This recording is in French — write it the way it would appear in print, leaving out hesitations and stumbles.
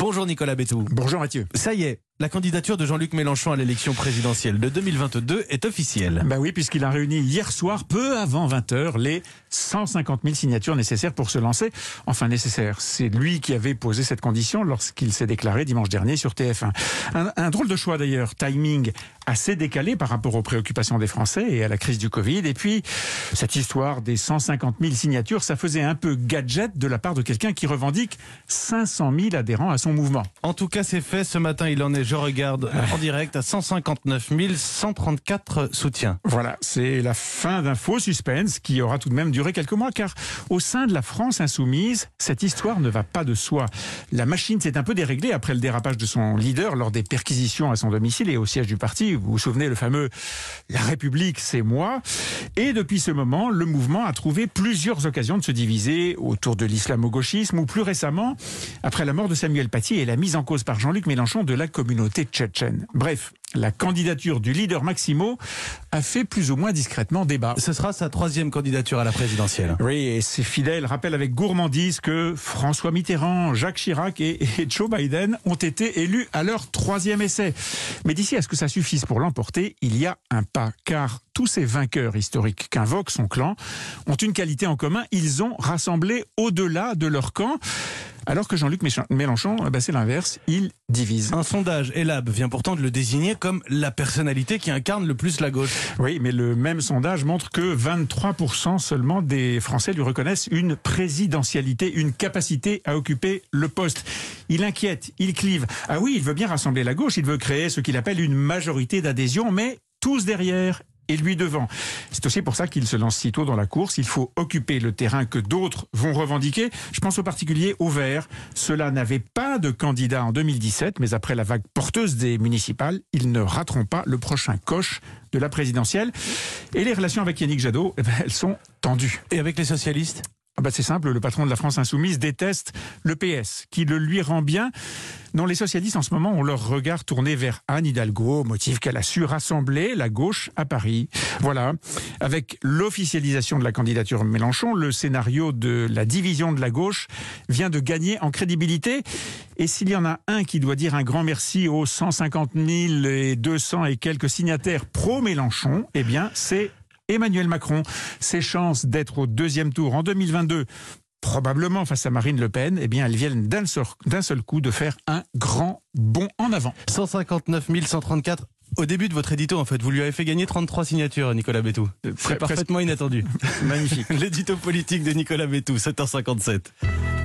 Bonjour Nicolas Bétou. Bonjour Mathieu. Ça y est, la candidature de Jean-Luc Mélenchon à l'élection présidentielle de 2022 est officielle. Bah oui, puisqu'il a réuni hier soir, peu avant 20h, les 150 000 signatures nécessaires pour se lancer. Enfin nécessaires, c'est lui qui avait posé cette condition lorsqu'il s'est déclaré dimanche dernier sur TF1. Un drôle de choix d'ailleurs, timing assez décalé par rapport aux préoccupations des Français et à la crise du Covid. Et puis, cette histoire des 150 000 signatures, ça faisait un peu gadget de la part de quelqu'un qui revendique 500 000 adhérents à son mouvement. En tout cas, c'est fait. Ce matin, il en est, je regarde, en direct à 159 134 soutiens. Voilà, c'est la fin d'un faux suspense qui aura tout de même duré quelques mois, car au sein de la France insoumise, cette histoire ne va pas de soi. La machine s'est un peu déréglée après le dérapage de son leader lors des perquisitions à son domicile et au siège du parti. Vous vous souvenez, le fameux « La République, c'est moi ». Et depuis ce moment, le mouvement a trouvé plusieurs occasions de se diviser autour de l'islamo-gauchisme ou plus récemment, après la mort de Samuel Paty et la mise en cause par Jean-Luc Mélenchon de la communauté tchétchène. Bref, la candidature du leader Maximo a fait plus ou moins discrètement débat. Ce sera sa 3e candidature à la présidentielle. Oui, et ses fidèles rappellent avec gourmandise que François Mitterrand, Jacques Chirac et Joe Biden ont été élus à leur 3e essai. Mais d'ici à ce que ça suffise pour l'emporter, il y a un pas, car tous ces vainqueurs historiques qu'invoque son clan ont une qualité en commun, ils ont rassemblé au-delà de leur camp. Alors que Jean-Luc Mélenchon, c'est l'inverse, il divise. Un sondage Elab vient pourtant de le désigner comme la personnalité qui incarne le plus la gauche. Oui, mais le même sondage montre que 23% seulement des Français lui reconnaissent une présidentialité, une capacité à occuper le poste. Il inquiète, il clive. Ah oui, il veut bien rassembler la gauche, il veut créer ce qu'il appelle une majorité d'adhésion, mais tous derrière et lui devant. C'est aussi pour ça qu'il se lance si tôt dans la course. Il faut occuper le terrain que d'autres vont revendiquer. Je pense au particulier aux Verts. Ceux-là n'avaient pas de candidat en 2017, mais après la vague porteuse des municipales, ils ne rateront pas le prochain coche de la présidentielle. Et les relations avec Yannick Jadot, elles sont tendues. Et avec les socialistes ? C'est simple, le patron de la France insoumise déteste le PS, qui le lui rend bien. Non, les socialistes en ce moment ont leur regard tourné vers Anne Hidalgo, au motif qu'elle a su rassembler la gauche à Paris. Voilà, avec l'officialisation de la candidature Mélenchon, le scénario de la division de la gauche vient de gagner en crédibilité. Et s'il y en a un qui doit dire un grand merci aux 150 200 et quelques signataires pro-Mélenchon, eh bien c'est Emmanuel Macron. Ses chances d'être au 2e tour en 2022, probablement face à Marine Le Pen, eh bien elles viennent d'un seul coup de faire un grand bond en avant. 159 134. Au début de votre édito, en fait, vous lui avez fait gagner 33 signatures, Nicolas Bétou. C'est parfaitement inattendu. Magnifique. L'édito politique de Nicolas Bétou, 7h57.